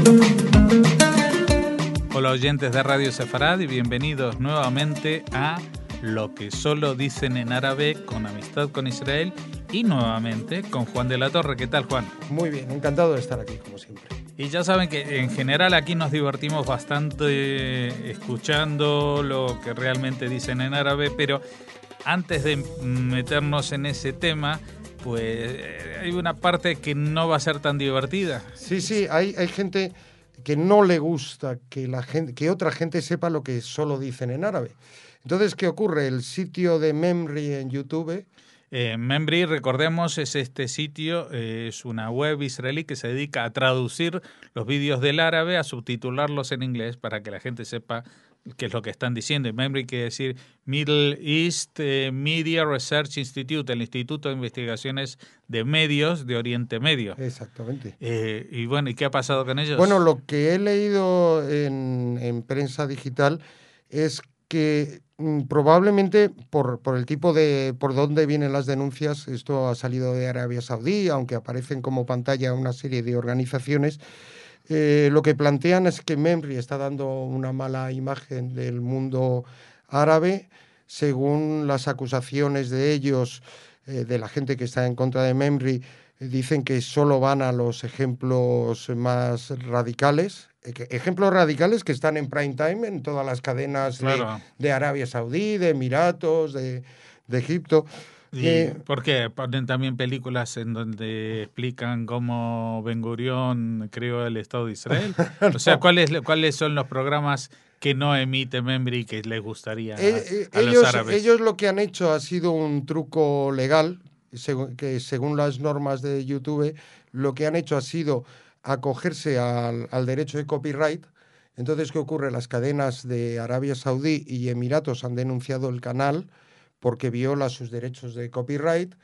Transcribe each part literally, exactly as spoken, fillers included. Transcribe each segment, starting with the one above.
Hola oyentes de Radio Sefarad y bienvenidos nuevamente a Lo que solo dicen en árabe con Amistad con Israel y nuevamente con Juan de la Torre. ¿Qué tal, Juan? Muy bien, encantado de estar aquí como siempre. Y ya saben que en general aquí nos divertimos bastante escuchando lo que realmente dicen en árabe, pero antes de meternos en ese tema, pues hay una parte que no va a ser tan divertida. Sí, sí, hay, hay gente que no le gusta que la gente, que otra gente sepa lo que solo dicen en árabe. Entonces, ¿qué ocurre? El sitio de Memri en YouTube... Eh, Memri, recordemos, es este sitio, eh, es una web israelí que se dedica a traducir los vídeos del árabe, a subtitularlos en inglés para que la gente sepa qué es lo que están diciendo. Y Memri quiere decir Middle East eh, Media Research Institute, el Instituto de Investigaciones de Medios de Oriente Medio. Exactamente. Eh, y bueno, ¿y qué ha pasado con ellos? Bueno, lo que he leído en, en prensa digital es que mm, probablemente por, por el tipo de, por dónde vienen las denuncias, esto ha salido de Arabia Saudí, aunque aparecen como pantalla una serie de organizaciones, eh, lo que plantean es que Memri está dando una mala imagen del mundo árabe, según las acusaciones de ellos, eh, de la gente que está en contra de Memri, eh, dicen que solo van a los ejemplos más radicales, ejemplos radicales que están en prime time en todas las cadenas Claro. de, de Arabia Saudí, de Emiratos, de, de Egipto. ¿Y Eh, por qué? Ponen también películas en donde explican cómo Ben Gurión creó el Estado de Israel. O sea, no. ¿cuáles, ¿cuáles son los programas que no emite Memri que les gustaría eh, a, a ellos, los árabes? Ellos lo que han hecho ha sido un truco legal, seg- que según las normas de YouTube, lo que han hecho ha sido acogerse al, al derecho de copyright. Entonces, ¿qué ocurre? Las cadenas de Arabia Saudí y Emiratos han denunciado el canal porque viola sus derechos de copyright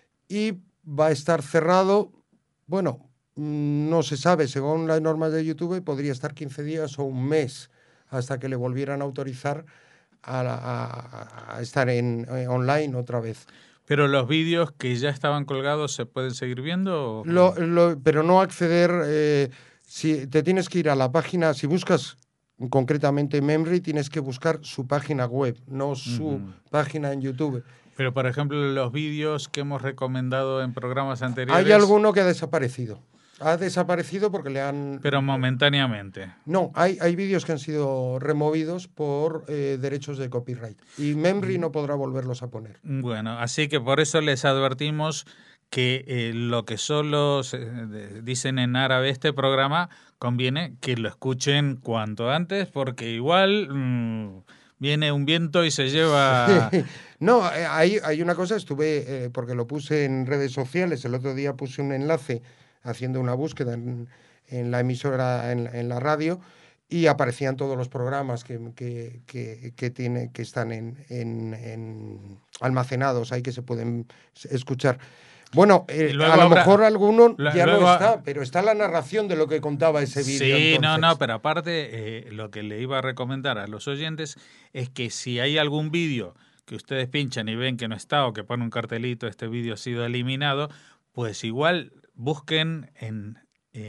y va a estar cerrado, bueno, mm, no se sabe, según las normas de YouTube, podría estar quince días o un mes hasta que le volvieran a autorizar a, a- a estar en, eh, online otra vez. ¿Pero los vídeos que ya estaban colgados se pueden seguir viendo? Lo, O... lo- pero no acceder, eh, si te tienes que ir a la página, si buscas concretamente Memri, tienes que buscar su página web, no su Uh-huh. página en YouTube. Pero, por ejemplo, los vídeos que hemos recomendado en programas anteriores... Hay alguno que ha desaparecido. Ha desaparecido porque le han... Pero momentáneamente. No, hay, hay vídeos que han sido removidos por eh, derechos de copyright y Memri no podrá volverlos a poner. Bueno, así que por eso les advertimos que eh, lo que solo se, de, dicen en árabe este programa conviene que lo escuchen cuanto antes porque igual mmm, viene un viento y se lleva... No, eh, hay, hay una cosa, estuve, eh, porque lo puse en redes sociales, el otro día puse un enlace haciendo una búsqueda en, en la emisora, en, en la radio, y aparecían todos los programas que, que, que, que, tiene, que están en, en, en almacenados ahí que se pueden escuchar. Bueno, eh, a lo habrá, mejor alguno ya luego, no está, pero está la narración de lo que contaba ese vídeo. Sí, entonces. no, no, pero aparte eh, lo que le iba a recomendar a los oyentes es que si hay algún vídeo que ustedes pinchan y ven que no está o que pone un cartelito, este vídeo ha sido eliminado, pues igual busquen en,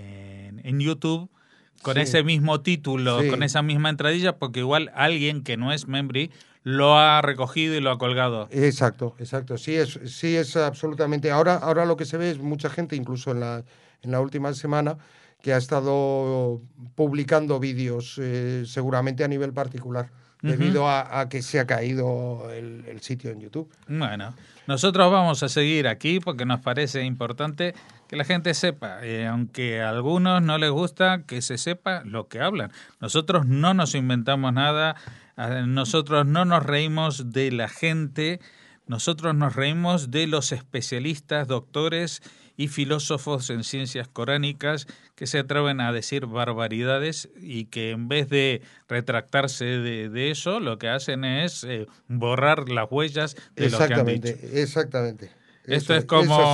en, en YouTube con Sí. ese mismo título, Sí. con esa misma entradilla, porque igual alguien que no es Memri lo ha recogido y lo ha colgado. Exacto, exacto. Sí es, sí es absolutamente. Ahora, ahora lo que se ve es mucha gente, incluso en la, en la última semana, que ha estado publicando vídeos, eh, seguramente a nivel particular, uh-huh. debido a, a que se ha caído el, el sitio en YouTube. Bueno, nosotros vamos a seguir aquí porque nos parece importante que la gente sepa, eh, aunque a algunos no les gusta que se sepa lo que hablan. Nosotros no nos inventamos nada, nosotros no nos reímos de la gente, nosotros nos reímos de los especialistas, doctores y filósofos en ciencias coránicas que se atreven a decir barbaridades y que en vez de retractarse de, de eso, lo que hacen es eh, borrar las huellas de lo que han dicho. Exactamente, exactamente. Esto Eso, es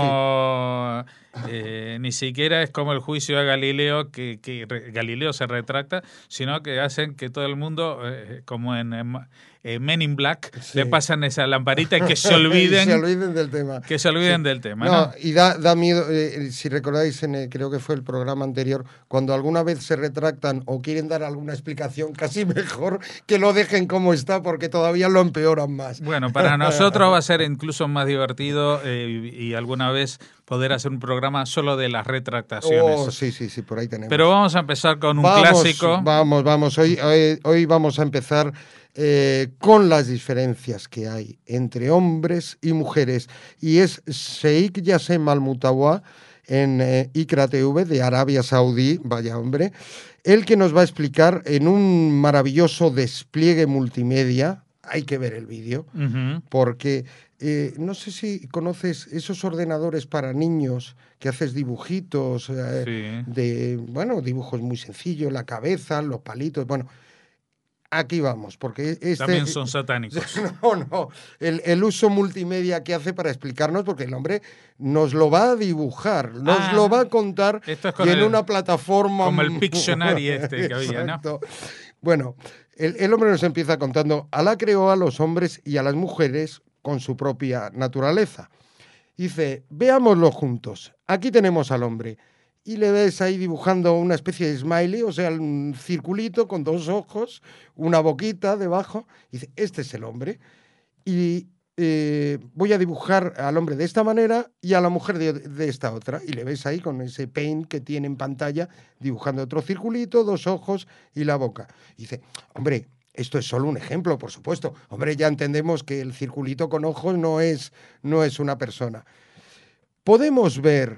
como, sí. eh, ni siquiera es como el juicio a Galileo, que, que re, Galileo se retracta, sino que hacen que todo el mundo, eh, como en, eh, Men in Black, Sí. le pasan esa lamparita y que se olviden, se olviden del tema. que se olviden Sí. del tema. No, ¿no? y da, da miedo, eh, si recordáis, en el- creo que fue el programa anterior, cuando alguna vez se retractan o quieren dar alguna explicación, casi mejor que lo dejen como está, porque todavía lo empeoran más. Bueno, para nosotros va a ser incluso más divertido eh, y, y alguna vez poder hacer un programa solo de las retractaciones. Oh, sí, sí, sí, por ahí tenemos. Pero vamos a empezar con un vamos, clásico. Vamos, vamos. Hoy, hoy, hoy vamos a empezar eh, con las diferencias que hay entre hombres y mujeres. Y es Sheikh Yassem Al-Mutawa en eh, Iqra T V de Arabia Saudí, vaya hombre, el que nos va a explicar en un maravilloso despliegue multimedia. Hay que ver el vídeo, Uh-huh. porque eh, no sé si conoces esos ordenadores para niños que haces dibujitos, eh, Sí. de, bueno, dibujos muy sencillos, la cabeza, los palitos, bueno, aquí vamos, porque este... También son satánicos. No, no, el, el uso multimedia que hace para explicarnos, porque el hombre nos lo va a dibujar, nos Ah, lo va a contar esto es con y en el- una plataforma... como el Pictionary este que había, ¿no? Exacto. Bueno, el, el hombre nos empieza contando, Alá creó a los hombres y a las mujeres con su propia naturaleza. Dice, veámoslo juntos. Aquí tenemos al hombre. Y le ves ahí dibujando una especie de smiley, o sea, un circulito con dos ojos, una boquita debajo. Dice, este es el hombre. Y eh, voy a dibujar al hombre de esta manera y a la mujer de, de esta otra. Y le ves ahí con ese paint que tiene en pantalla, dibujando otro circulito, dos ojos y la boca. Y dice, hombre, esto es solo un ejemplo, por supuesto. Hombre, ya entendemos que el circulito con ojos no es, no es una persona. Podemos ver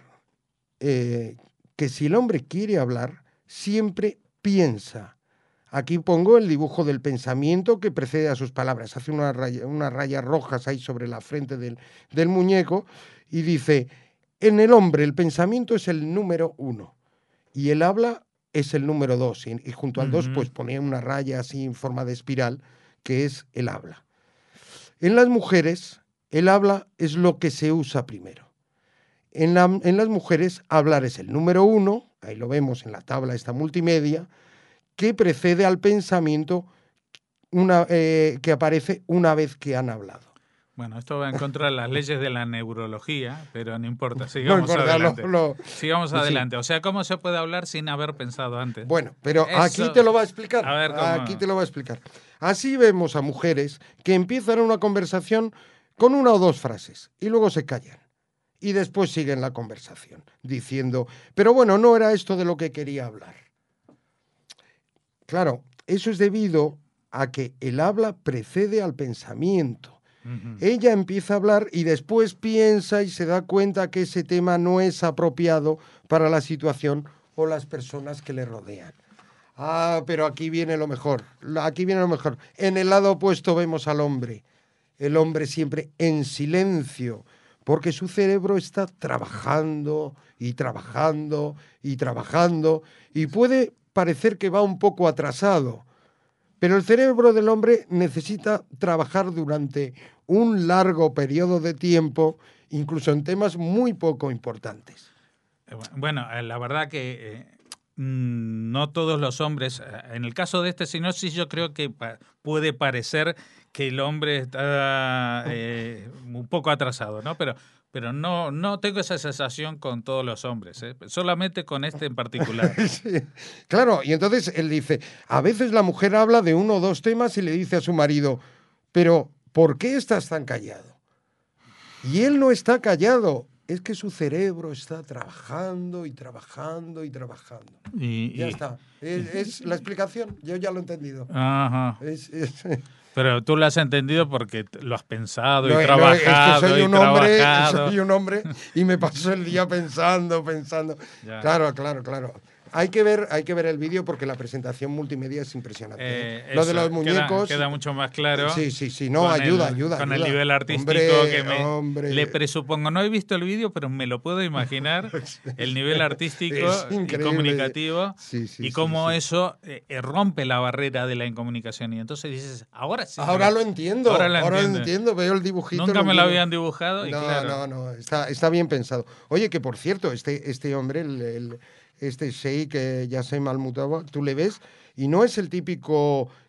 eh, que si el hombre quiere hablar, siempre piensa. Aquí pongo el dibujo del pensamiento que precede a sus palabras. Hace una raya, unas rayas rojas ahí sobre la frente del, del muñeco y dice, en el hombre el pensamiento es el número uno y el habla es el número dos. Y, y junto al dos Ujú. pues ponía una raya así en forma de espiral que es el habla. En las mujeres, el habla es lo que se usa primero. En, la, en las mujeres, hablar es el número uno, ahí lo vemos en la tabla esta multimedia, que precede al pensamiento una, eh, que aparece una vez que han hablado. Bueno, esto va en contra de las leyes de la neurología, pero no importa, No sigamos importa, adelante. lo- lo- Sigamos sí. adelante. O sea, ¿cómo se puede hablar sin haber pensado antes? Bueno, pero Eso- aquí te lo va a explicar. A ver, ¿cómo? Aquí te lo va a explicar. Así vemos a mujeres que empiezan una conversación con una o dos frases y luego se callan. Y después siguen la conversación, diciendo, pero bueno, no era esto de lo que quería hablar. Claro, eso es debido a que el habla precede al pensamiento. Ujú. Ella empieza a hablar y después piensa y se da cuenta que ese tema no es apropiado para la situación o las personas que le rodean. Ah, pero aquí viene lo mejor, aquí viene lo mejor. En el lado opuesto vemos al hombre, el hombre siempre en silencio, porque su cerebro está trabajando y trabajando y trabajando y puede parecer que va un poco atrasado, pero el cerebro del hombre necesita trabajar durante un largo periodo de tiempo, incluso en temas muy poco importantes. Eh, Bueno, eh, la verdad que eh, mm, no todos los hombres, eh, en el caso de este señor, sí yo creo que pa- puede parecer que el hombre está eh, un poco atrasado, ¿no? Pero, pero no, no tengo esa sensación con todos los hombres, ¿eh? Solamente con este en particular. Sí, claro, y entonces él dice, a veces la mujer habla de uno o dos temas y le dice a su marido, pero ¿por qué estás tan callado? Y él no está callado, es que su cerebro está trabajando y trabajando y trabajando. Y, Ya y- está, es, es la explicación, yo ya lo he entendido. Ajá. Es, es- Pero tú lo has entendido porque t- lo has pensado Lo- y lo- es que trabajado soy y un hombre, trabajado. soy un hombre y me paso el día pensando, pensando. Ya. Claro, claro, claro. Hay que ver, hay que ver el vídeo porque la presentación multimedia es impresionante. Eh, ¿eh? Lo de eso, los muñecos. Queda, queda mucho más claro. Sí, sí, sí. No, con ayuda, el, ayuda. Con ayuda. el nivel artístico Hombre, que me hombre. le presupongo. No he visto el vídeo, pero me lo puedo imaginar. El nivel artístico Es y increíble. comunicativo. Sí, sí, y sí, cómo sí. eso eh, rompe la barrera de la incomunicación. Y entonces dices, ahora sí. Ahora lo entiendo. Ahora Ahora, lo lo entiendo. entiendo. Veo el dibujito. Nunca lo me lo entiendo. habían dibujado. Y No, claro. no, no. Está, está bien pensado. Oye, que por cierto, este, este hombre, el, el- este Sheikh eh, Yassem Al-Mutawa, tú le ves y no es el típico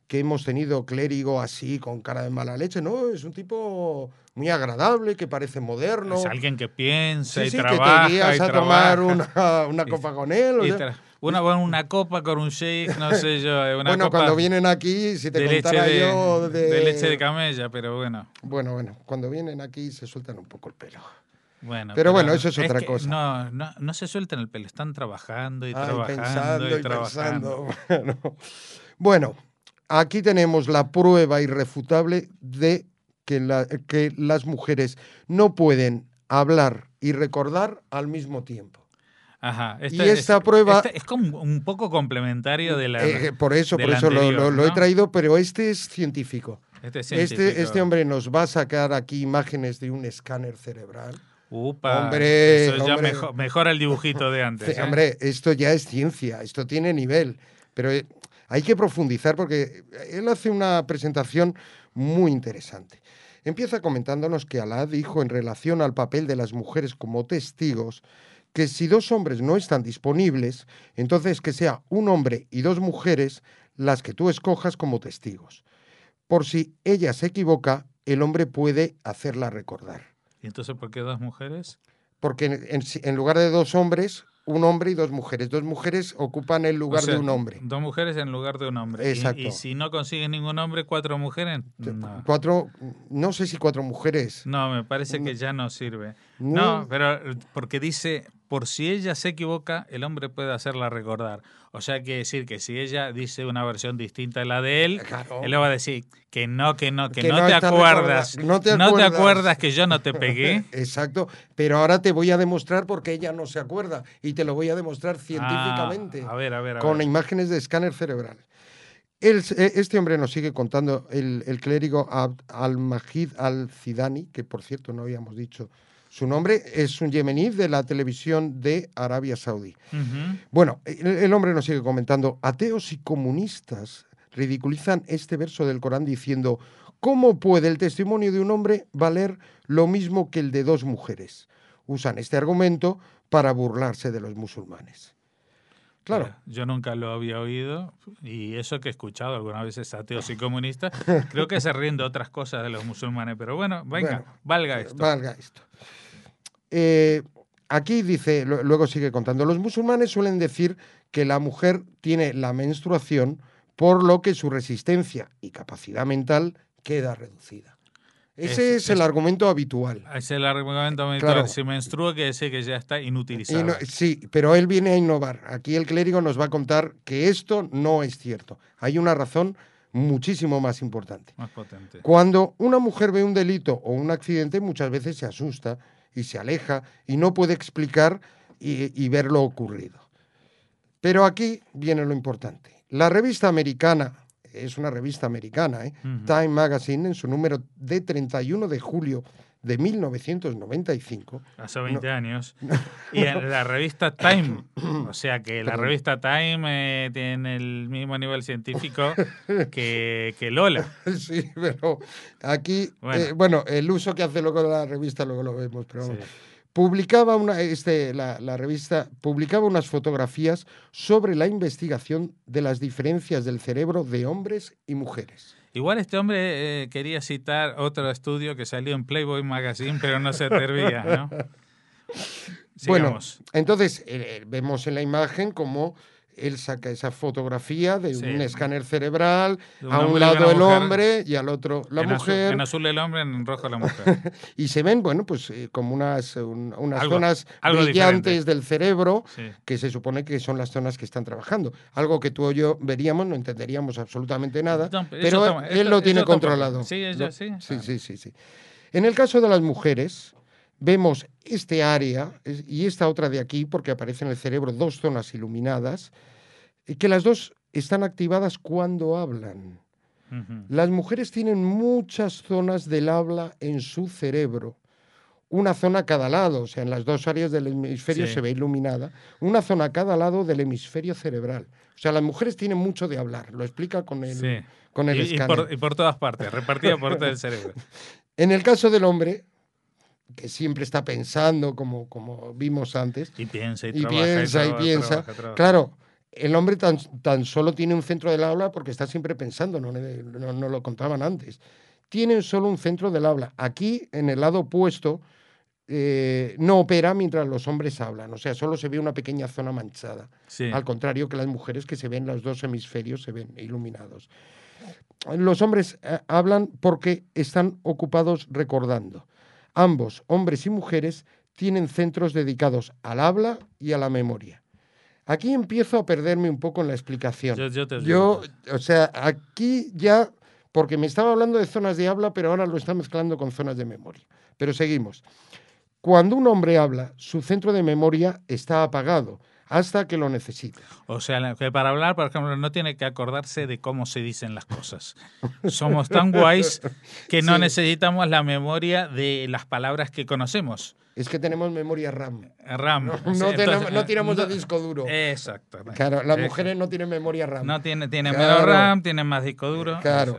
que hemos tenido clérigo así, con cara de mala leche. No, es un tipo muy agradable, que parece moderno. Es alguien que piensa sí, y sí, trabaja. Que te guías y a trabaja. tomar una, una copa con él. O y sea, una, una copa con un sheik, no sé yo. Una bueno, copa cuando vienen aquí, si te de contara leche de, yo de... de leche de camella, pero bueno. Bueno, bueno, cuando vienen aquí se sueltan un poco el pelo. Bueno, pero, pero bueno, eso es, es otra que cosa. No, no, no se sueltan el pelo, están trabajando y Ay, trabajando pensando y, y trabajando. Pensando. Bueno. bueno, aquí tenemos la prueba irrefutable de que, la, que las mujeres no pueden hablar y recordar al mismo tiempo. Ajá, y esta es, prueba este es como un poco complementario de la eh, por eso, por eso anterior, lo, lo, ¿no? lo he traído, pero este es científico. Este, es científico. Este, este hombre nos va a sacar aquí imágenes de un escáner cerebral. Upa, hombre, eso ya hombre, mejor, mejora el dibujito de antes. ¿eh? Hombre, esto ya es ciencia, esto tiene nivel, pero eh, hay que profundizar porque él hace una presentación muy interesante. Empieza comentándonos que Alá dijo en relación al papel de las mujeres como testigos que si dos hombres no están disponibles, entonces que sea un hombre y dos mujeres las que tú escojas como testigos. Por si ella se equivoca, el hombre puede hacerla recordar. ¿Y entonces por qué dos mujeres? Porque en, en, en lugar de dos hombres, un hombre y dos mujeres. Dos mujeres ocupan el lugar o sea, de un hombre. Dos mujeres en lugar de un hombre. Exacto. ¿Y, y si no consigues ningún hombre, cuatro mujeres? No. Cuatro, no sé si cuatro mujeres. No, me parece que ya no sirve. No, no, pero porque dice, por si ella se equivoca, el hombre puede hacerla recordar. O sea, quiere decir que si ella dice una versión distinta a la de él, claro. él le va a decir que no, que no, que, que no, no, te acuerdas, no, te acuerdas, no te acuerdas que yo no te pegué. Exacto, pero ahora te voy a demostrar porque ella no se acuerda y te lo voy a demostrar científicamente. Ah, a ver, a ver, a con ver. imágenes de escáner cerebral. El, este hombre nos sigue contando, el, el clérigo Al-Majid Al-Zidani, que por cierto no habíamos dicho su nombre, es un yemení de la televisión de Arabia Saudí. Uh-huh. Bueno, el, el hombre nos sigue comentando, ateos y comunistas ridiculizan este verso del Corán diciendo, ¿cómo puede el testimonio de un hombre valer lo mismo que el de dos mujeres? Usan este argumento para burlarse de los musulmanes. Claro. Yo nunca lo había oído y eso que he escuchado algunas veces ateos y comunistas, creo que se ríen de otras cosas de los musulmanes, pero bueno, venga, bueno, valga esto. Valga esto. Eh, aquí dice, luego sigue contando, los musulmanes suelen decir que la mujer tiene la menstruación, por lo que su resistencia y capacidad mental queda reducida. Ese es, es el es, argumento habitual. Es el argumento habitual. Claro. Si menstrua, quiere decir que ya está inutilizado. No, sí, pero él viene a innovar. Aquí el clérigo nos va a contar que esto no es cierto. Hay una razón muchísimo más importante. Más potente. Cuando una mujer ve un delito o un accidente, muchas veces se asusta y se aleja y no puede explicar y, y ver lo ocurrido. Pero aquí viene lo importante. La revista americana... es una revista americana, ¿eh? Uh-huh. Time Magazine, en su número de treinta y uno de julio de mil novecientos noventa y cinco. Hace veinte no, años. Y en no, la revista Time, o sea que la revista Time eh, tiene el mismo nivel científico que, que Lola. Sí, pero aquí, bueno. Eh, bueno, el uso que hace luego la revista luego lo vemos, pero sí. Publicaba una, este, la, la revista publicaba unas fotografías sobre la investigación de las diferencias del cerebro de hombres y mujeres. Igual este hombre eh, quería citar otro estudio que salió en Playboy Magazine, pero no se atrevía, ¿no? Bueno, entonces eh, vemos en la imagen cómo él saca esa fotografía de sí. un escáner cerebral, a un lado el hombre y al otro la en mujer. Azul, en azul el hombre, en rojo la mujer. Y se ven, bueno, pues eh, como unas, un, unas algo, zonas algo brillantes diferente. del cerebro, sí. que se supone que son las zonas que están trabajando. Algo que tú o yo veríamos, no entenderíamos absolutamente nada, no, pero toma, él esto, lo tiene controlado. Sí, ella sí. Sí, sí, sí, sí. En el caso de las mujeres, vemos este área y esta otra de aquí, porque aparecen en el cerebro dos zonas iluminadas, que las dos están activadas cuando hablan. Uh-huh. Las mujeres tienen muchas zonas del habla en su cerebro, una zona a cada lado, o sea, en las dos áreas del hemisferio sí. se ve iluminada, una zona a cada lado del hemisferio cerebral. O sea, las mujeres tienen mucho de hablar, lo explica con el, sí. con el y, escáner. Y por, y por todas partes, repartida por todo el cerebro. En el caso del hombre, que siempre está pensando, como, como vimos antes, y piensa, y, y trabaja, piensa, y, y trabaja, piensa, trabaja, trabaja. claro, el hombre tan, tan solo tiene un centro del habla porque está siempre pensando, no, no, no lo contaban antes. Tienen solo un centro del habla. Aquí, en el lado opuesto, eh, no opera mientras los hombres hablan. O sea, solo se ve una pequeña zona manchada. Sí. Al contrario que las mujeres, que se ven, los dos hemisferios se ven iluminados. Los hombres eh, hablan porque están ocupados recordando. Ambos, hombres y mujeres, tienen centros dedicados al habla y a la memoria. Aquí empiezo a perderme un poco en la explicación. Yo, yo te Yo, o sea, aquí ya, porque me estaba hablando de zonas de habla, pero ahora lo está mezclando con zonas de memoria. Pero seguimos. Cuando un hombre habla, su centro de memoria está apagado hasta que lo necesita. O sea, que para hablar, por ejemplo, no tiene que acordarse de cómo se dicen las cosas. Somos tan guays que no Sí. necesitamos la memoria de las palabras que conocemos. Es que tenemos memoria RAM. RAM. No, Sí, no, entonces, tenemos, no tiramos no- de disco duro. Exacto. Claro, las Eh, mujeres no tienen memoria RAM. No tiene, tiene Claro. menos RAM, tiene más disco duro. Claro.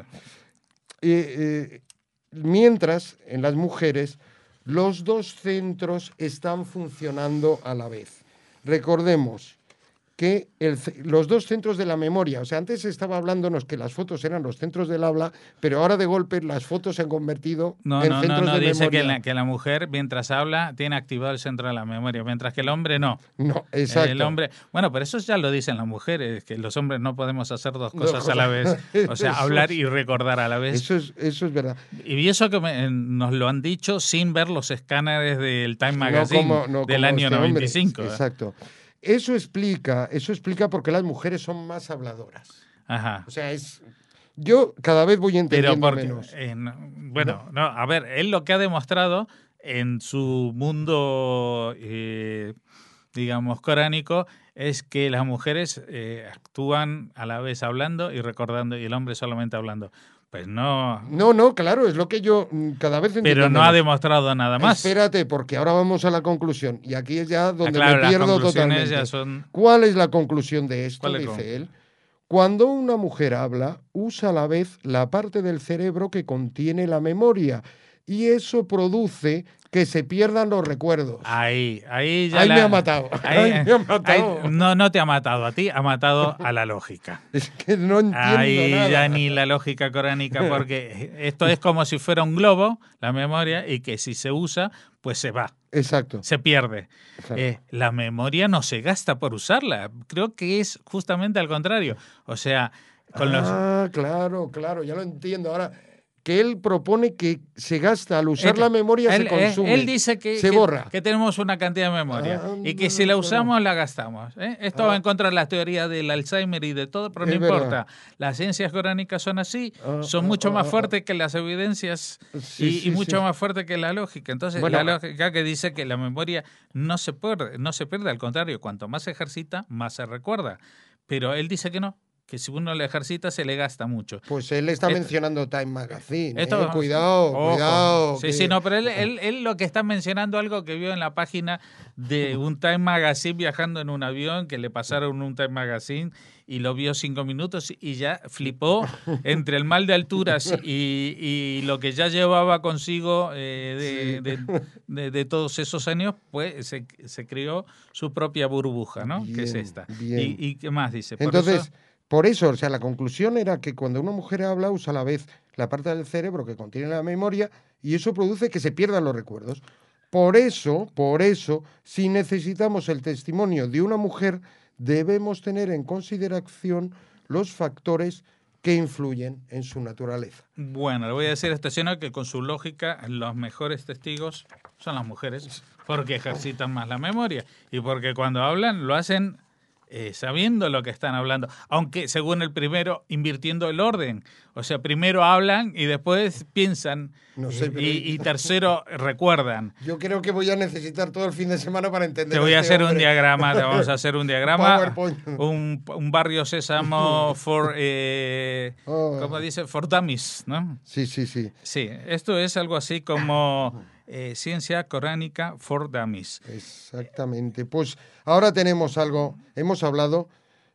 Eh, eh, mientras, en las mujeres, los dos centros están funcionando a la vez. Recordemos que el ce- los dos centros de la memoria, o sea, antes estaba hablándonos que las fotos eran los centros del habla, pero ahora de golpe las fotos se han convertido No, en no, no, centros no, de dice memoria. que la, que la mujer, mientras habla, tiene activado el centro de la memoria, mientras que el hombre no. No, exacto. El hombre, bueno, pero eso ya lo dicen las mujeres, que los hombres no podemos hacer dos Dos cosas a la vez. cosas. O sea, Eso hablar es- y recordar a la vez. Eso es, eso es verdad. Y eso que me- nos lo han dicho sin ver los escáneres del Time No Magazine como- no del como año este hombre. noventa y cinco. ¿eh? Exacto. Eso explica, eso explica por qué las mujeres son más habladoras. Ajá. O sea, es yo cada vez voy Pero entendiendo porque, menos. eh, no, bueno, no, a ver, él lo que ha demostrado en su mundo, eh, digamos, coránico, es que las mujeres eh, actúan a la vez hablando y recordando, y el hombre solamente hablando. Pues no, No, no, claro, es lo que yo mm, cada vez entiendo pero no ha menos. demostrado nada más. Espérate, porque ahora vamos a la conclusión. Y aquí es ya Ah, donde claro, me las pierdo conclusiones totalmente. ya son... ¿Cuál es la conclusión de esto? ¿Cuál es la Dice conclusión? él. Cuando una mujer habla, usa a la vez la parte del cerebro que contiene la memoria. Y eso produce que se pierdan los recuerdos. Ahí, ahí ya Ahí la- me ha matado. ahí- Ahí me ha matado. ahí- no, no te ha matado a ti, ha matado a la lógica. Es que no entiendo Ahí nada. ya ni la lógica coránica, porque esto es como si fuera un globo, la memoria, y que si se usa, pues se va, Exacto. se pierde. Claro. Eh, la memoria no se gasta por usarla. Creo que es justamente al contrario. O sea, con los... Ah, claro, claro, ya lo entiendo. Ahora, que él propone que se gasta, al usar Él- la memoria él, se consume. Él dice que, se que- borra. que tenemos una cantidad de memoria Ah, y que no, si la no, usamos, la gastamos. ¿eh? Esto Ah. va en contra de las teorías del Alzheimer y de todo, pero no Es importa. verdad. Las ciencias coránicas son así, Ah, son ah, mucho ah, más ah, fuertes que las evidencias Sí, y, sí, y mucho sí. más fuertes que la lógica. Entonces, Bueno, la lógica que dice que la memoria no se pierde, no se pierde, al contrario, cuanto más se ejercita, más se recuerda. Pero él dice que no, que si uno la ejercita se le gasta mucho. Pues él está Esto- mencionando Time Magazine. Esto- eh, Cuidado, Ojo. cuidado. Sí, que- sí, no, pero él, él, él lo que está mencionando algo que vio en la página de un Time Magazine viajando en un avión, que le pasaron un Time Magazine y lo vio cinco minutos y ya flipó entre el mal de alturas y, y lo que ya llevaba consigo eh, de, Sí. de- de- de todos esos años, pues se, se creó su propia burbuja, ¿no? que es Bien, esta. bien. ¿Y, y qué más dice? Por Entonces, eso- por eso, o sea, la conclusión era que cuando una mujer habla, usa a la vez la parte del cerebro que contiene la memoria y eso produce que se pierdan los recuerdos. Por eso, por eso, si necesitamos el testimonio de una mujer, debemos tener en consideración los factores que influyen en su naturaleza. Bueno, le voy a decir a este señor que con su lógica los mejores testigos son las mujeres, porque ejercitan más la memoria y porque cuando hablan lo hacen eh, sabiendo lo que están hablando, aunque según el primero invirtiendo el orden, o sea, primero hablan y después piensan No sé, eh, pero- y, y tercero recuerdan. Yo creo que voy a necesitar todo el fin de semana para entender. Te voy a este hacer un hombre. diagrama, te vamos a hacer un diagrama, PowerPoint. un, un barrio sésamo for, eh, Oh. ¿cómo dice? For dummies, ¿no? Sí, sí, sí. Sí, esto es algo así como eh, ciencia coránica for dummies. Exactamente. Pues ahora tenemos algo. Hemos hablado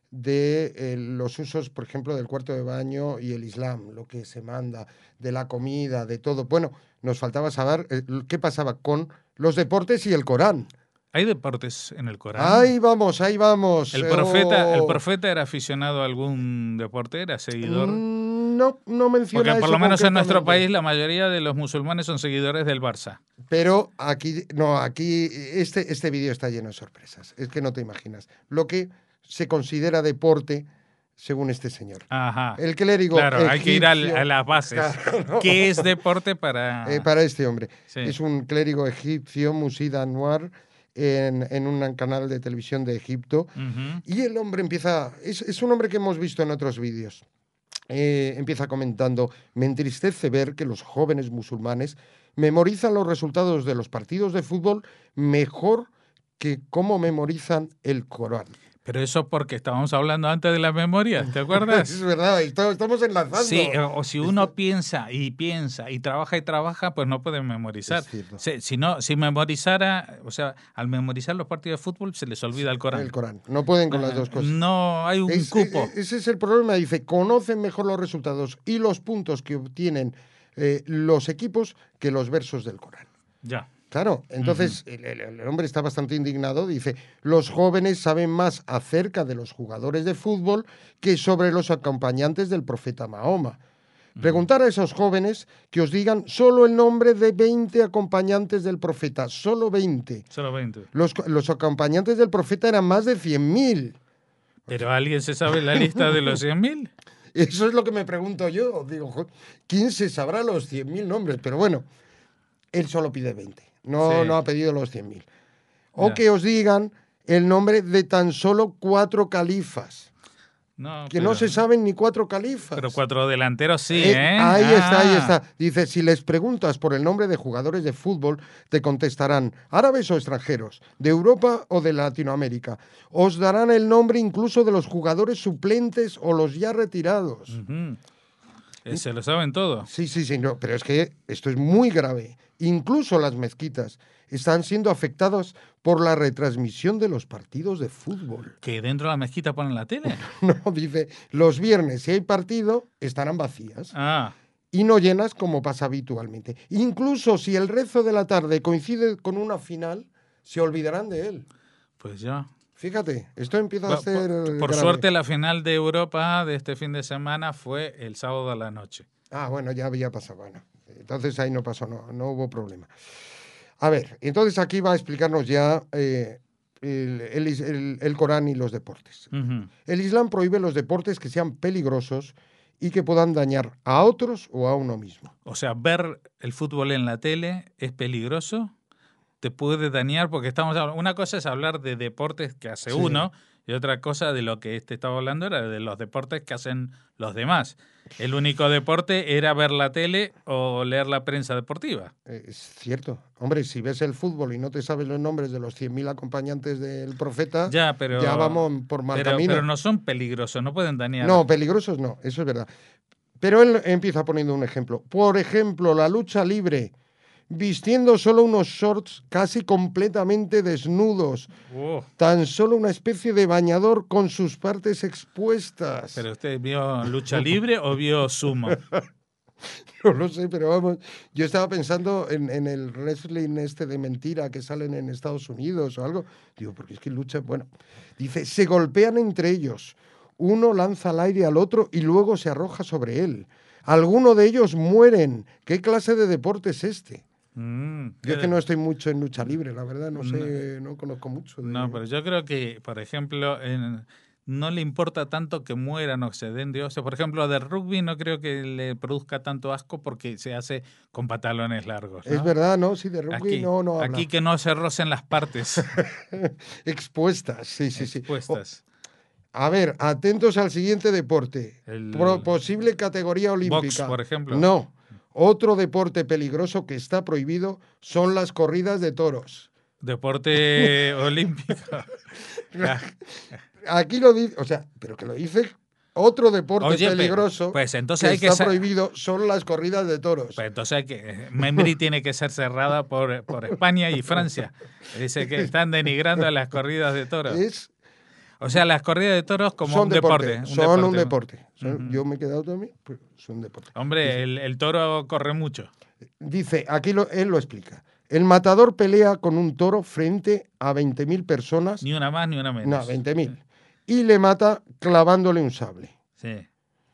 de eh, los usos, por ejemplo, del cuarto de baño y el Islam, lo que se manda, de la comida, de todo. Bueno, nos faltaba saber eh, qué pasaba con los deportes y el Corán. ¿Hay deportes en el Corán? Ahí vamos, ahí vamos. ¿El profeta, Oh. ¿El profeta era aficionado a algún deporte? ¿Era seguidor? Mm, No, no menciona Porque por eso lo menos en nuestro concretamente. país la mayoría de los musulmanes son seguidores del Barça. Pero aquí, no, aquí este, este vídeo está lleno de sorpresas. Es que no te imaginas. Lo que se considera deporte según este señor. Ajá. El clérigo Claro, hay que ir al- egipcio- a las bases. Claro, no. ¿Qué es deporte para...? Eh, para este hombre. Sí. Es un clérigo egipcio, Musid Anwar, en, en un canal de televisión de Egipto. Ujú. Y el hombre empieza, es, es un hombre que hemos visto en otros vídeos. Eh, empieza comentando: me entristece ver que los jóvenes musulmanes memorizan los resultados de los partidos de fútbol mejor que cómo memorizan el Corán. Pero eso porque estábamos hablando antes de la memoria, ¿te acuerdas? Es verdad, esto- estamos enlazando. Sí, o si uno piensa y piensa y trabaja y trabaja, pues no puede memorizar. Es cierto. Si, si no, si memorizara, o sea, al memorizar los partidos de fútbol se les olvida el Corán. El Corán. No pueden con las dos cosas. No hay un Es- cupo. e- ese es el problema. Dice, conocen mejor los resultados y los puntos que obtienen eh, los equipos que los versos del Corán. Ya. Claro, entonces uh-huh. el, el, el hombre está bastante indignado. Dice, los jóvenes saben más acerca de los jugadores de fútbol que sobre los acompañantes del profeta Mahoma. Preguntar a esos jóvenes que os digan solo el nombre de veinte acompañantes del profeta, solo veinte. Solo veinte. Los, los acompañantes del profeta eran más de cien mil. ¿Pero alguien se sabe la lista de los cien mil? Eso es lo que me pregunto yo. Digo, ¿quién se sabrá los cien mil nombres? Pero bueno, él solo pide veinte. No, Sí. no ha pedido los cien mil. O Ya. que os digan el nombre de tan solo cuatro califas. No, Que pero, no se saben ni cuatro califas. Pero cuatro delanteros sí, Eh, ¿eh? Ahí Ah. está, ahí está. Dice, si les preguntas por el nombre de jugadores de fútbol, te contestarán árabes o extranjeros, de Europa o de Latinoamérica. Os darán el nombre incluso de los jugadores suplentes o los ya retirados. Ujú. Eh, se lo saben todo. Sí, sí, sí, no, pero es que esto es muy grave. Incluso las mezquitas están siendo afectadas por la retransmisión de los partidos de fútbol. ¿Que dentro de la mezquita ponen la tele? No, dice, los viernes si hay partido estarán vacías Ah, y no llenas como pasa habitualmente. Incluso si el rezo de la tarde coincide con una final, se olvidarán de él. pues ya. Fíjate, esto empieza a Por, ser por- por grave. suerte la final de Europa de este fin de semana fue el sábado a la noche. Ah, bueno, ya había pasado. Bueno, entonces ahí no pasó, no, no hubo problema. A ver, entonces aquí va a explicarnos ya eh, el, el, el, el Corán y los deportes. Ujú. El Islam prohíbe los deportes que sean peligrosos y que puedan dañar a otros o a uno mismo. O sea, ver el fútbol en la tele es peligroso, te puede dañar, porque estamos hablando, una cosa es hablar de deportes que hace Sí. uno y otra cosa de lo que este estaba hablando era de los deportes que hacen los demás. El único deporte era ver la tele o leer la prensa deportiva. Eh, Es cierto. Hombre, si ves el fútbol y no te sabes los nombres de los cien mil acompañantes del profeta, Ya, pero ya vamos por mal pero, camino. pero no son peligrosos, no pueden dañar. No, peligrosos no, eso es verdad. Pero él empieza poniendo un ejemplo. Por ejemplo, la lucha libre, vistiendo solo unos shorts casi completamente desnudos, Uh, tan solo una especie de bañador con sus partes expuestas. ¿Pero usted vio lucha libre o vio sumo? No lo sé, pero vamos, yo estaba pensando en, en el wrestling este de mentira que salen en Estados Unidos o algo. Digo, porque es que lucha, bueno, dice, se golpean entre ellos. Uno lanza al aire al otro y luego se arroja sobre él. Algunos de ellos mueren. ¿Qué clase de deporte es este? Mm, Yo es que no estoy mucho en lucha libre, la verdad, no sé, no conozco mucho. De... No, pero yo creo que, por ejemplo, en- no le importa tanto que mueran o que se den de óseo. Por ejemplo, del rugby no creo que le produzca tanto asco porque se hace con pantalones largos, ¿no? Es verdad, ¿no? Sí, de rugby Aquí, no, no habla. aquí que no se rocen las partes Expuestas, sí, sí, sí. expuestas. A ver, atentos al siguiente deporte. El- Pro- posible categoría olímpica. por ejemplo. No. Otro deporte peligroso que está prohibido son las corridas de toros. Deporte olímpico. Ya. Aquí lo dice, o sea, pero que lo dice otro deporte Oye, pe- peligroso pues entonces que hay que está ser- prohibido son las corridas de toros. Pues entonces hay que, Membri tiene que ser cerrada por, por España y Francia. Dice que están denigrando a las corridas de toros. Es, O sea, las corridas de toros como son un deporte. deporte, un son un deporte. deporte. Son- Yo me he quedado también, pues son deporte. Hombre, el, el toro corre mucho. Dice, aquí lo- él lo explica. El matador pelea con un toro frente a veinte mil personas. Ni una más ni una menos. No, veinte mil. Y le mata clavándole un sable. Sí.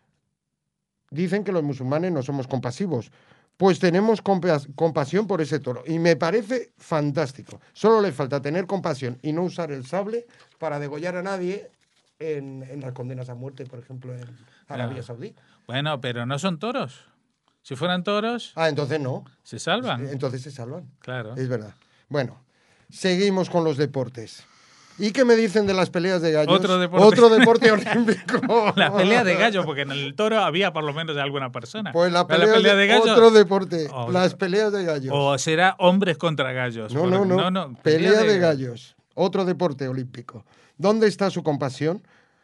Dicen que los musulmanes no somos compasivos. Pues tenemos compas- compasión por ese toro. Y me parece fantástico. Solo le falta tener compasión y no usar el sable para degollar a nadie en, en las condenas a muerte, por ejemplo, en Arabia Ah. Saudí. Bueno, pero no son toros. Si fueran toros, Ah, entonces no. se salvan. Entonces se salvan. Claro. Es verdad. Bueno, seguimos con los deportes. ¿Y qué me dicen de las peleas de gallos? Otro deporte. Otro deporte olímpico. La pelea de gallo, porque en el toro había por lo menos de alguna persona. Pues la Pero pelea, de, gallo, otro deporte. o, las peleas de gallos. O será hombres contra gallos. No, por, no, no, no, no. Pelea, Pelea de... de gallos. Otro deporte olímpico. ¿Dónde está su compasión?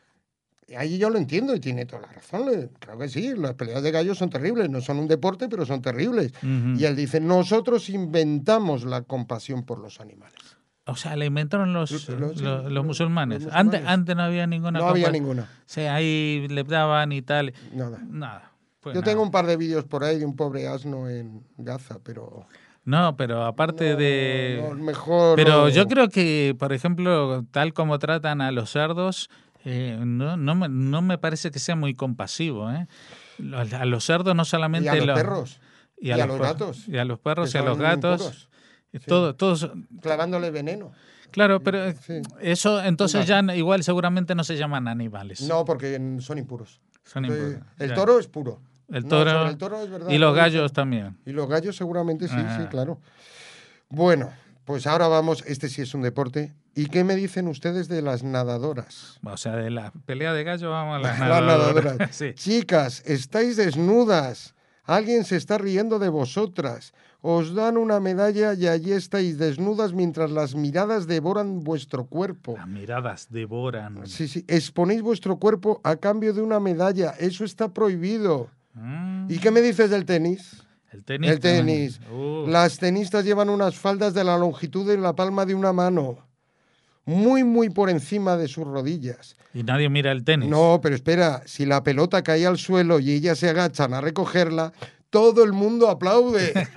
Ahí yo lo entiendo y tiene toda la razón. Claro que sí, las peleas de gallos son terribles. No son un deporte, pero son terribles. Uh-huh. Y él dice, nosotros inventamos la compasión por los animales. O sea, la inventaron los, los, los, los, los, musulmanes. los musulmanes. Antes, antes no había ninguna. No había ninguna. Sí, ahí le daban y tal. Nada. Nada. Pues Yo nada. tengo un par de vídeos por ahí de un pobre asno en Gaza, pero... No, pero aparte no, de... No, mejor... Pero no. yo creo que, por ejemplo, tal como tratan a los cerdos, eh, no, no, me, no me parece que sea muy compasivo. ¿eh? A los cerdos no solamente... Y a los lo, perros. Y a, y a los, los gatos. Y a los perros y a los gatos. Impuros. Todo, sí. todos, clavándole veneno. Claro, pero sí. eso entonces ya igual seguramente no se llaman animales. No, porque son impuros. Son impuros. El ya. toro es puro. El toro, no, el toro es verdad. Y los gallos también. Y los gallos seguramente sí, Ajá. sí, claro. Bueno, pues ahora vamos, este sí es un deporte. ¿Y qué me dicen ustedes de las nadadoras? O sea, de la pelea de gallo vamos a las las nadadoras. nadadoras. Sí. Chicas, estáis desnudas. Alguien se está riendo de vosotras. Os dan una medalla y allí estáis desnudas mientras las miradas devoran vuestro cuerpo. Las miradas devoran. Sí, sí. Exponéis vuestro cuerpo a cambio de una medalla. Eso está prohibido. Mm. ¿Y qué me dices del tenis? El tenis. El tenis. Uh. Las tenistas llevan unas faldas de la longitud de la palma de una mano. Muy, muy por encima de sus rodillas. Y nadie mira el tenis. No, pero espera, si la pelota cae al suelo y ellas se agachan a recogerla, todo el mundo aplaude.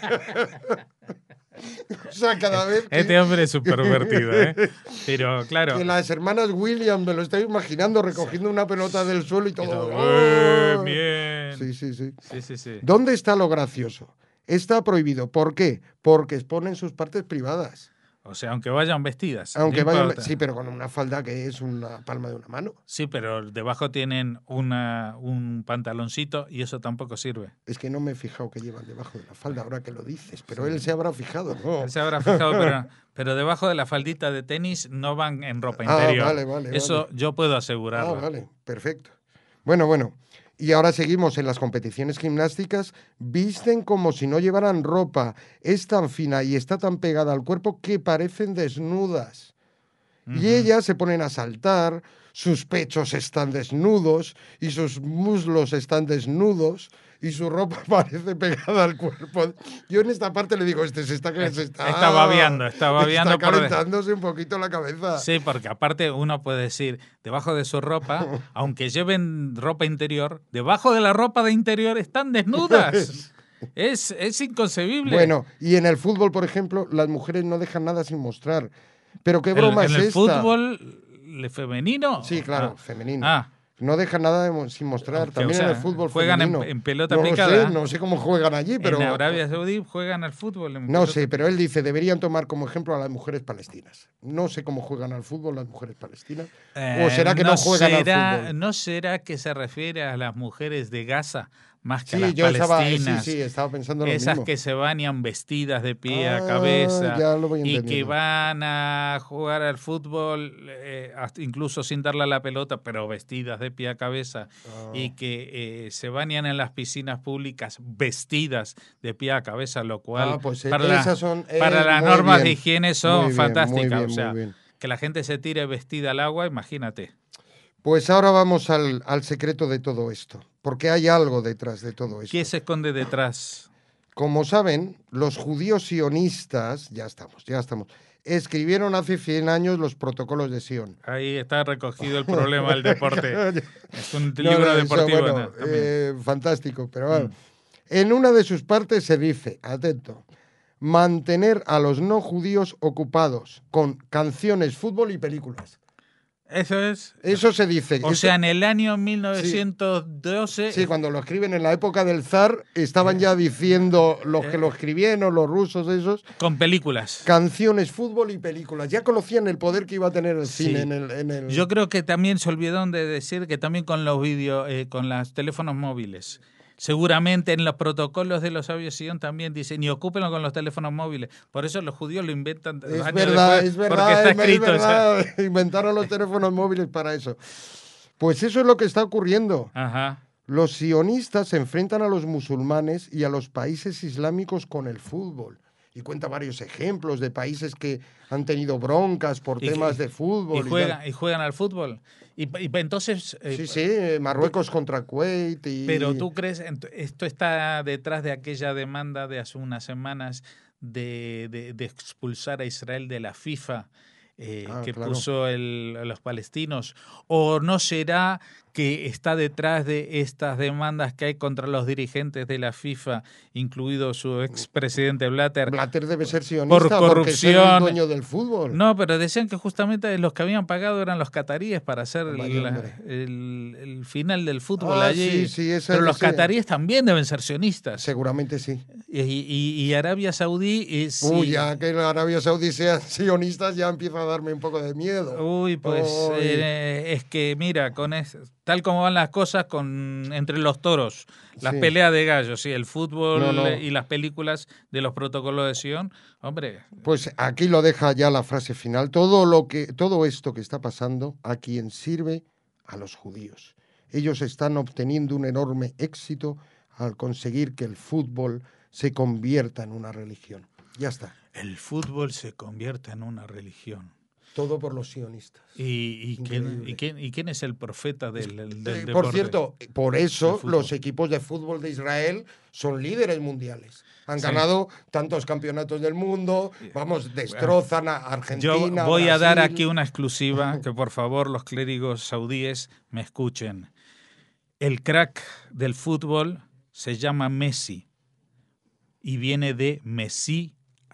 O sea, cada vez que... Este hombre es súper divertido, ¿eh? Pero, claro... Que las hermanas Williams, me lo estoy imaginando, recogiendo una pelota del suelo y todo... Y todo ¡Oh! bien. Sí, sí, sí. Sí, sí, sí. ¿Dónde está lo gracioso? Está prohibido. ¿Por qué? Porque exponen sus partes privadas. O sea, aunque vayan vestidas. Aunque no vayan, importa. sí, pero con una falda que es una palma de una mano. Sí, pero debajo tienen una, un pantaloncito y eso tampoco sirve. Es que no me he fijado que llevan debajo de la falda ahora que lo dices, pero sí. Él se habrá fijado, ¿no? Él se habrá fijado, pero, pero debajo de la faldita de tenis no van en ropa interior. Ah, vale, vale. Eso vale. yo puedo asegurarlo. Ah, vale, perfecto. Bueno, bueno. Y ahora seguimos en las competiciones gimnásticas. Visten como si no llevaran ropa. Es tan fina y está tan pegada al cuerpo que parecen desnudas. Uh-huh. Y ellas se ponen a saltar, sus pechos están desnudos y sus muslos están desnudos y su ropa parece pegada al cuerpo. Yo en esta parte le digo, este se está... Se está, está babeando, está babeando. Está calentándose por... un poquito la cabeza. Sí, porque aparte uno puede decir, debajo de su ropa, aunque lleven ropa interior, debajo de la ropa de interior están desnudas. es, es inconcebible. Bueno, y en el fútbol, por ejemplo, las mujeres no dejan nada sin mostrar. Pero qué broma ¿En, es en el esta? ¿Fútbol femenino? Sí, claro, ah. femenino. Ah. No dejan nada de, sin mostrar. También o sea, en el fútbol juegan femenino. En, en pelota no picada. Sé, no sé cómo juegan allí, pero... En Arabia Saudí juegan al fútbol. En no sé, pero él dice, deberían tomar como ejemplo a las mujeres palestinas. No sé cómo juegan al fútbol las mujeres palestinas. Eh, ¿O será que no, no juegan será, al fútbol? ¿No será que se refiere a las mujeres de Gaza más que sí, a las yo palestinas? Estaba, sí, sí, estaba pensando lo Esas mismo. que se bañan vestidas de pie ah, a cabeza ya lo voy y que van a jugar al fútbol eh, incluso sin darle a la pelota, pero vestidas de pie a cabeza ah. y que eh, se bañan en las piscinas públicas vestidas de pie a cabeza, lo cual ah, pues, para, esas la, son, eh, para las normas bien, de higiene son bien, fantásticas. Bien, o sea, bien. que la gente se tire vestida al agua, imagínate. Pues ahora vamos al, al secreto de todo esto, porque hay algo detrás de todo esto. ¿Qué se esconde detrás? Como saben, los judíos sionistas, ya estamos, ya estamos, escribieron hace cien años los protocolos de Sion. Ahí está recogido el problema del deporte. Es un no, libro no, deportivo. Eso, bueno, ¿no? eh, fantástico, pero bueno. Mm. En una de sus partes se dice, atento, mantener a los no judíos ocupados con canciones, fútbol y películas. Eso es. Eso se dice. O Eso, sea, en el año mil novecientos doce... Sí, cuando lo escriben en la época del zar, estaban ya diciendo los que lo escribieron, los rusos esos... Con películas. Canciones, fútbol y películas. Ya conocían el poder que iba a tener el Sí. cine en el, en el... Yo creo que también se olvidaron de decir que también con los vídeos, eh, con los teléfonos móviles. Seguramente en los protocolos de los aviación también dicen, y ocúpenlo con los teléfonos móviles. Por eso los judíos lo inventan Es años verdad, después, es verdad, porque está es, escrito. es verdad. O sea. Inventaron los teléfonos móviles para eso. Pues eso es lo que está ocurriendo. Ajá. Los sionistas se enfrentan a los musulmanes y a los países islámicos con el fútbol. Y cuenta varios ejemplos de países que han tenido broncas por Y, temas y, de fútbol. Y juegan, y, y juegan al fútbol. Y, y entonces... Eh, sí, sí, Marruecos contra Kuwait. Y... Pero tú crees, esto está detrás de aquella demanda de hace unas semanas de, de, de expulsar a Israel de la FIFA, eh, ah, que claro. puso el, a los palestinos. ¿O no será que está detrás de estas demandas que hay contra los dirigentes de la FIFA, incluido su expresidente Blatter? Blatter debe ser sionista por corrupción. Porque es el dueño del fútbol. No, pero decían que justamente los que habían pagado eran los cataríes para hacer el, el, el final del fútbol ah, allí. Sí, sí, esa, pero los ese... cataríes también deben ser sionistas. Seguramente sí. Y, y, y Arabia Saudí... Es, Uy, ya que Arabia Saudí sean sionistas ya empieza a darme un poco de miedo. Uy, pues Uy. Eh, es que mira, con eso... Tal como van las cosas con entre los toros, las sí. peleas de gallos, sí, el fútbol no, no. y las películas de los protocolos de Sion, hombre. Pues aquí lo deja ya la frase final. Todo lo que, todo esto que está pasando, a quien sirve, a los judíos. Ellos están obteniendo un enorme éxito al conseguir que el fútbol se convierta en una religión. Ya está. El fútbol se convierta en una religión. Todo por los sionistas. ¿Y, y, quién, y, quién, ¿Y quién es el profeta del, del, del eh, deporte? Por cierto, por eso los equipos de fútbol de Israel son líderes mundiales. Han sí. ganado tantos campeonatos del mundo, vamos, destrozan a Argentina. Yo voy Brasil. a dar aquí una exclusiva, que por favor los clérigos saudíes me escuchen. El crack del fútbol se llama Messi y viene de Messi.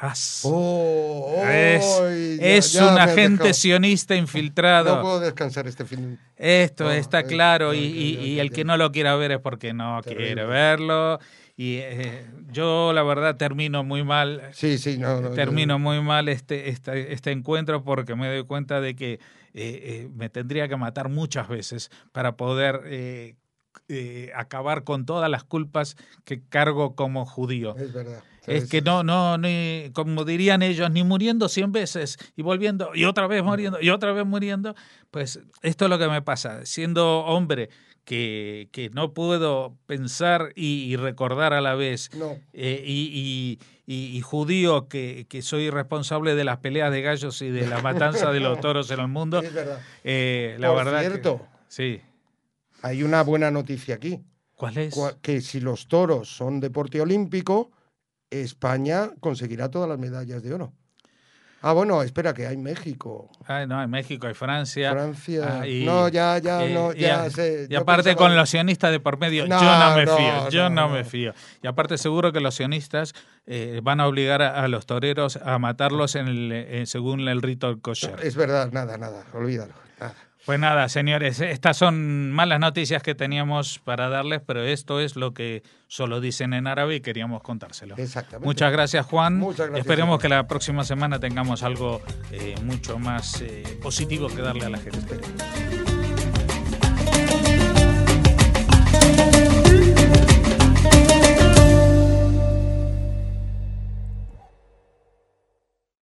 Oh, oh, es es ya, ya un agente sionista infiltrado. No puedo descansar este fin. Esto no, está es, claro no, y, y, y el que no lo quiera ver es porque no terrible. quiere verlo. Y eh, yo la verdad termino muy mal. Sí, sí, no, no termino no. muy mal este, este este encuentro porque me doy cuenta de que eh, eh, me tendría que matar muchas veces para poder eh, eh, acabar con todas las culpas que cargo como judío. Es verdad. Es que no, no, ni, como dirían ellos, ni muriendo cien veces y volviendo y otra vez muriendo y otra vez muriendo, pues esto es lo que me pasa. Siendo hombre que, que no puedo pensar y, y recordar a la vez, no. eh, y, y, y, y judío que, que soy responsable de las peleas de gallos y de la matanza de los toros en el mundo, es verdad. Eh, la Por verdad cierto, que, sí. Hay una buena noticia aquí. ¿Cuál es? Que si los toros son deporte olímpico, España conseguirá todas las medallas de oro. Ah, bueno, espera, que hay México. Ah, no, hay México, hay Francia. Francia. Ah, y, no, ya, ya, eh, no, ya y, sé. Y aparte pensaba... con los sionistas de por medio, no, yo no me no, fío, yo no, no, no me fío. Y aparte seguro que los sionistas eh, van a obligar a, a los toreros a matarlos en el, eh, según el rito kosher. Es verdad, nada, nada, olvídalo, nada. Pues nada, señores, estas son malas noticias que teníamos para darles, pero esto es lo que solo dicen en árabe y queríamos contárselo. Exactamente. Muchas gracias, Juan. Muchas gracias. Esperemos que la próxima semana tengamos algo eh, mucho más eh, positivo que darle a la gente.